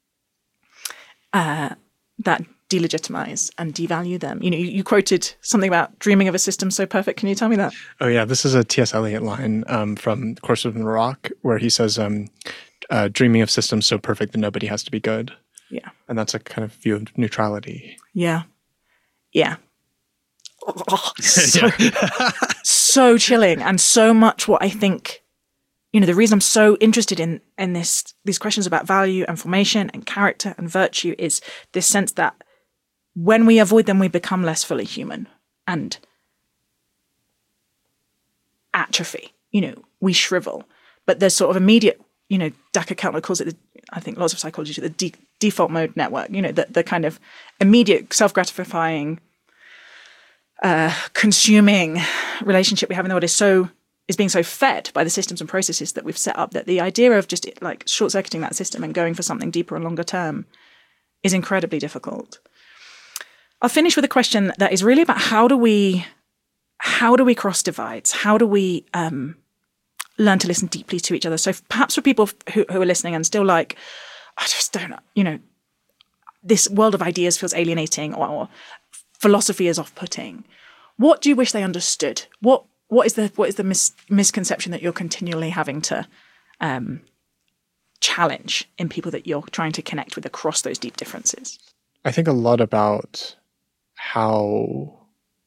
uh, that delegitimize and devalue them. You know, you, you quoted something about dreaming of a system so perfect. Can you tell me that? Oh yeah, this is a T S Eliot line um, from Course in Rock, where he says, um, uh, "Dreaming of systems so perfect that nobody has to be good." Yeah, and that's a kind of view of neutrality. Yeah, yeah. Oh, so, so chilling, and so much what I think. You know, the reason I'm so interested in in this these questions about value and formation and character and virtue is this sense that when we avoid them, we become less fully human and atrophy. You know, we shrivel. But there's sort of immediate, you know, Dacher Keltner calls it, the, I think lots of psychologists, the de- default mode network, you know, the, the kind of immediate self-gratifying, uh, consuming relationship we have in the world is so, is being so fed by the systems and processes that we've set up that the idea of just like short-circuiting that system and going for something deeper and longer term is incredibly difficult. I'll finish with a question that is really about how do we, how do we cross divides? How do we um, learn to listen deeply to each other? So perhaps for people who, who are listening and still like, I just don't know, you know, this world of ideas feels alienating or, or philosophy is off-putting. What do you wish they understood? What what is the what is the mis- misconception that you're continually having to um, challenge in people that you're trying to connect with across those deep differences? I think a lot about how,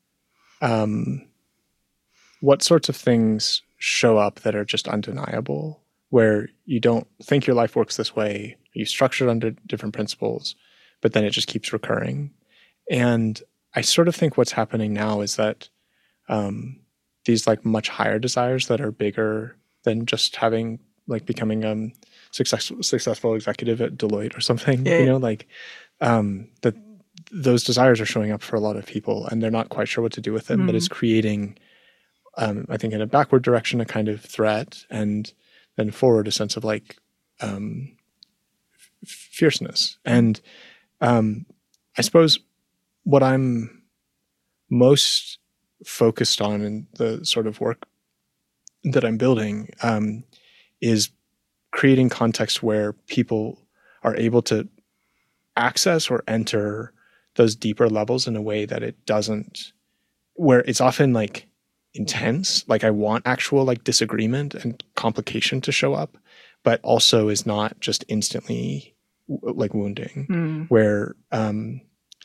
um, what sorts of things show up that are just undeniable, where you don't think your life works this way, you structure it under different principles, but then it just keeps recurring. And I sort of think what's happening now is that um, these like much higher desires that are bigger than just having like becoming um successful successful executive at Deloitte or something, yeah. you know, like um, that those desires are showing up for a lot of people and they're not quite sure what to do with them, mm. but it's creating, um, I think in a backward direction, a kind of threat, and then forward a sense of like um, f- fierceness. And um, I suppose what I'm most focused on in the sort of work that I'm building um, is creating context where people are able to access or enter those deeper levels in a way that it doesn't, where it's often like intense, like I want actual like disagreement and complication to show up, but also is not just instantly like wounding, mm. where um,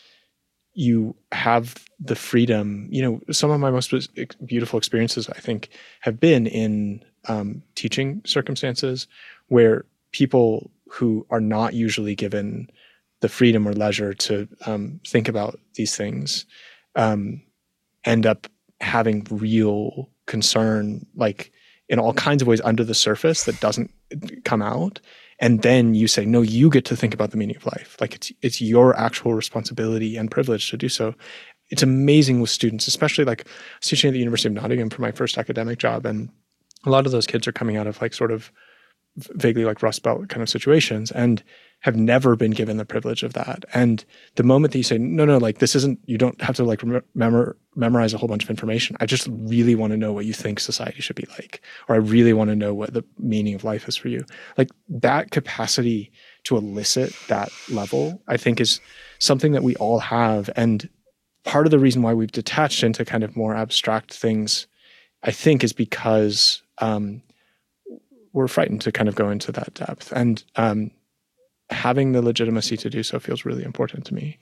you have the freedom. You know, some of my most beautiful experiences, I think, have been in um, teaching circumstances where people who are not usually given the freedom or leisure to um, think about these things um, end up having real concern, like in all kinds of ways under the surface that doesn't come out. And then you say, no, you get to think about the meaning of life. Like it's it's your actual responsibility and privilege to do so. It's amazing with students, especially like I was teaching at the University of Nottingham for my first academic job. And a lot of those kids are coming out of like sort of vaguely like Rust Belt kind of situations and have never been given the privilege of that. And the moment that you say, no, no, like this isn't, you don't have to like remember, memorize a whole bunch of information. I just really want to know what you think society should be like, or I really want to know what the meaning of life is for you. Like that capacity to elicit that level, I think is something that we all have. And part of the reason why we've detached into kind of more abstract things, I think, is because um, we're frightened to kind of go into that depth. And um, having the legitimacy to do so feels really important to me.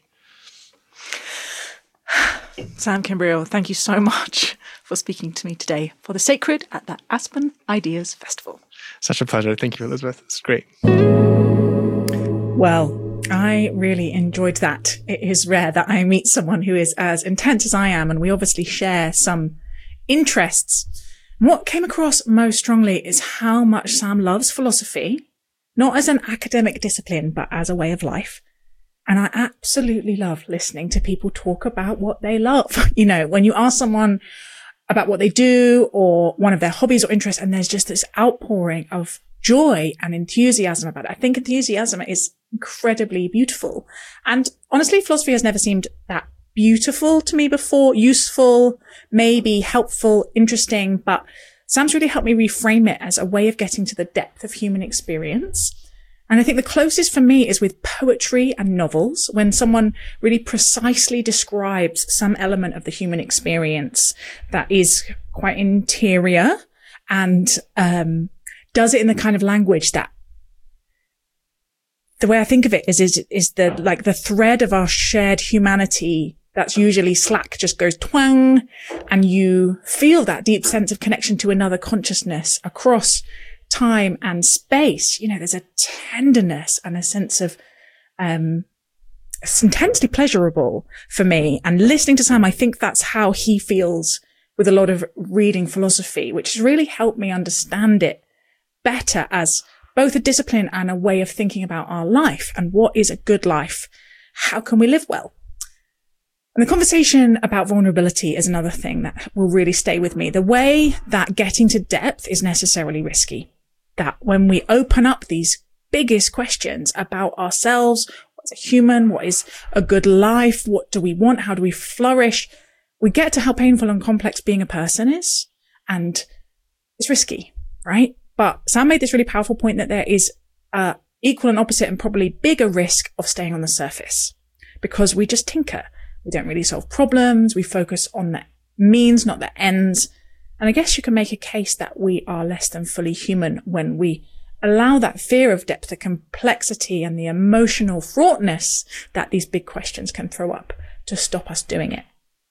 Sam Kimbriel, thank you so much for speaking to me today for The Sacred at the Aspen Ideas Festival. Such a pleasure. Thank you, Elizabeth. It's great. Well, I really enjoyed that. It is rare that I meet someone who is as intense as I am, and we obviously share some interests. What came across most strongly is how much Sam loves philosophy not as an academic discipline, but as a way of life. And I absolutely love listening to people talk about what they love. You know, when you ask someone about what they do or one of their hobbies or interests, and there's just this outpouring of joy and enthusiasm about it. I think enthusiasm is incredibly beautiful. And honestly, philosophy has never seemed that beautiful to me before, useful, maybe helpful, interesting, but Sam's really helped me reframe it as a way of getting to the depth of human experience. And I think the closest for me is with poetry and novels, when someone really precisely describes some element of the human experience that is quite interior and um, does it in the kind of language that, the way I think of it is, is, is the, like the thread of our shared humanity that's usually slack just goes twang, and you feel that deep sense of connection to another consciousness across time and space. You know, there's a tenderness and a sense of, um, it's intensely pleasurable for me. And listening to Sam, I think that's how he feels with a lot of reading philosophy, which has really helped me understand it better as both a discipline and a way of thinking about our life and what is a good life. How can we live well? And the conversation about vulnerability is another thing that will really stay with me. The way that getting to depth is necessarily risky. That when we open up these biggest questions about ourselves, what's a human, what is a good life, what do we want, how do we flourish, we get to how painful and complex being a person is. And it's risky, right? But Sam made this really powerful point that there is a equal and opposite and probably bigger risk of staying on the surface, because we just tinker. We don't really solve problems. We focus on the means, not the ends. And I guess you can make a case that we are less than fully human when we allow that fear of depth, the complexity and the emotional fraughtness that these big questions can throw up to stop us doing it.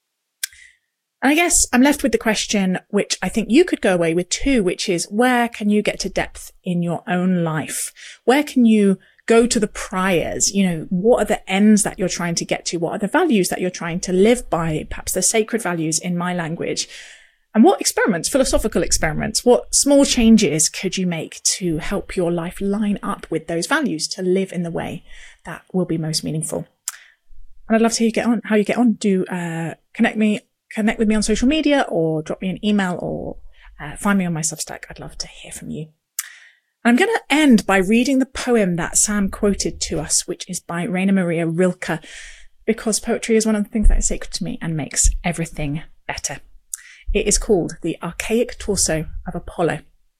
And I guess I'm left with the question, which I think you could go away with too, which is, where can you get to depth in your own life? Where can you go to the priors? You know, what are the ends that you're trying to get to? What are the values that you're trying to live by? Perhaps the sacred values in my language. And what experiments, philosophical experiments, what small changes could you make to help your life line up with those values, to live in the way that will be most meaningful? And I'd love to hear you get on, how you get on. Do uh, connect me, connect with me on social media, or drop me an email, or uh, find me on my Substack. I'd love to hear from you. I'm going to end by reading the poem that Sam quoted to us, which is by Rainer Maria Rilke, because poetry is one of the things that is sacred to me and makes everything better. It is called The Archaic Torso of Apollo.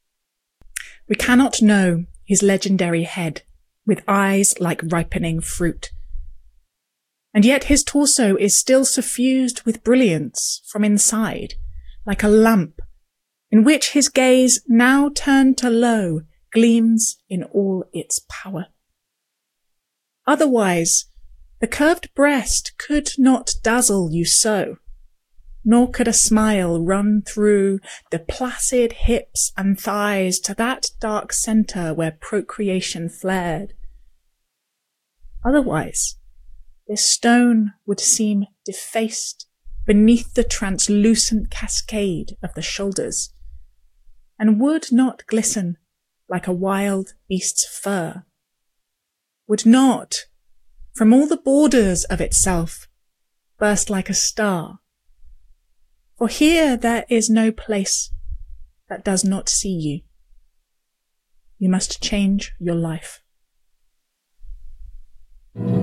We cannot know his legendary head with eyes like ripening fruit. And yet his torso is still suffused with brilliance from inside, like a lamp in which his gaze, now turned to low, gleams in all its power. Otherwise, the curved breast could not dazzle you so, nor could a smile run through the placid hips and thighs to that dark centre where procreation flared. Otherwise, this stone would seem defaced beneath the translucent cascade of the shoulders, and would not glisten like a wild beast's fur, would not, from all the borders of itself, burst like a star. For here there is no place that does not see you. You must change your life.